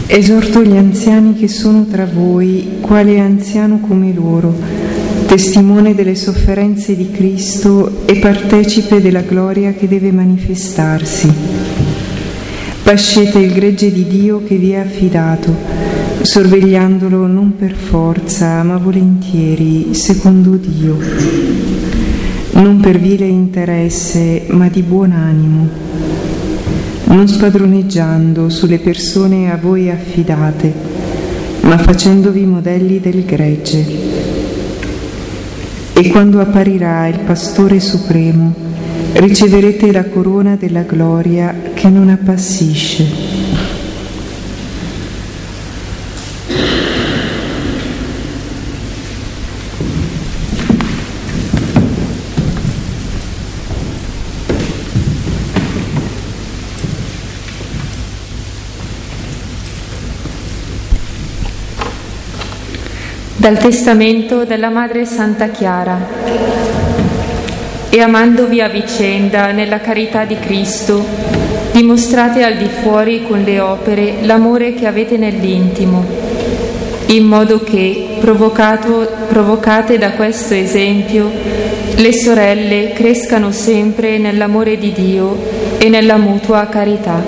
Esorto gli anziani che sono tra voi, quale anziano come loro, testimone delle sofferenze di Cristo e partecipe della gloria che deve manifestarsi. Pascete il gregge di Dio che vi è affidato, sorvegliandolo non per forza, ma volentieri, secondo Dio, non per vile interesse, ma di buon animo, non spadroneggiando sulle persone a voi affidate, ma facendovi modelli del gregge. E quando apparirà il Pastore Supremo, riceverete la corona della gloria che non appassisce. Dal testamento della Madre Santa Chiara. E amandovi a vicenda nella carità di Cristo, dimostrate al di fuori con le opere l'amore che avete nell'intimo, in modo che, provocate da questo esempio, le sorelle crescano sempre nell'amore di Dio e nella mutua carità.